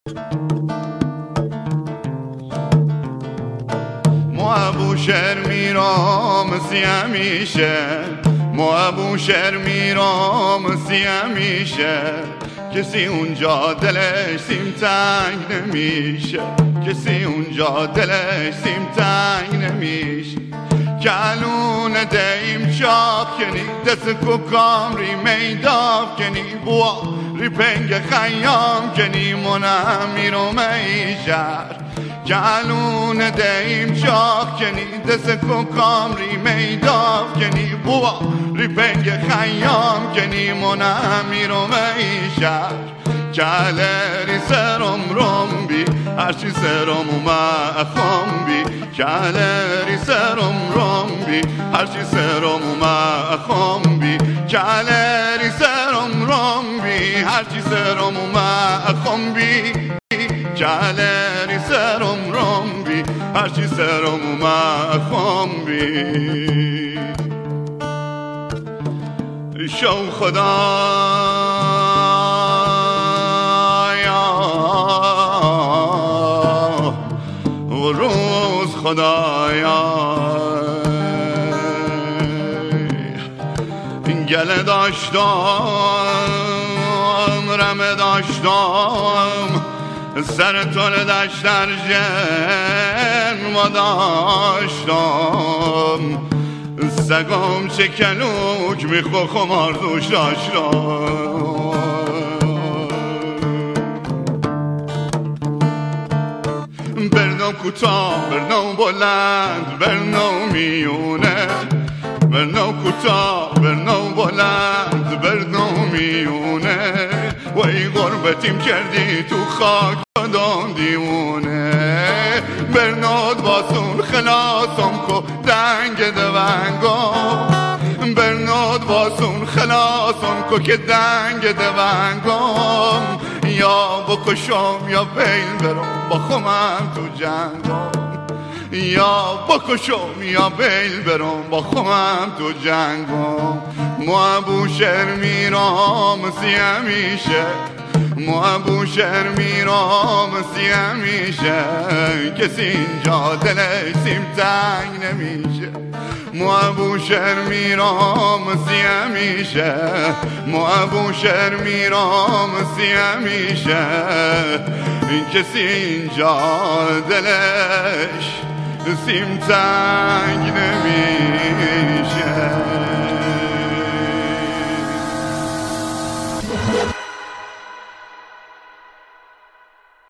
ابوشهر میرم سی همیشه، ابوشهر میرم سی همیشه، کسی اونجا دلش سیم تنگ نمیشه، کسی اونجا دلش سیم تنگ نمیشه. کلون دیم شاب کنی دست کوکام ری میداب کنی بوا ری پنگ خیام کنی منم میرم ایشر. کلون دیم شاب کنی دست کوکام ری میداب کنی بوا ری پنگ خیام کنی منم میرم ایشر. کلری سرم رم بی هرچی سرم اومد خم بی، کلری سرم رم بی هرچی سرم اومد خم بی، کلری سرم رم بی هرچی سرم اومد خم بی، کلری سرم رم بی هرچی سرم اومد خم بی. شو خدا روز خدایا گله داشتم رمه داشتم سر طول دشت در جنم داشتم، سگم چه کلوک میخوا خماردوش داشتم. برنو کوتاه برنو بلند برنو میونه، برنو کوتاه برنو بلند برنو میونه، وای غربتیم کردی تو خاک بدان دیونه. برنود باسون خلاصم کو دنگ دوانگم، برنود باسون خلاصم کو که دنگ دوانگم، یا بکشم یا بیل برم با خمم تو جنگم، یا بکشم یا بیل برم با خمم تو جنگم. ابوشهر میرم سی همیشه، ابوشهر میرم سی همیشه، کسی اینجا دلش سیم تنگ نمیشه. ابوشهر میرم سی همیشه، ابوشهر میرم سی همیشه، کسی اینجا دلش سیم تنگ نمیشه.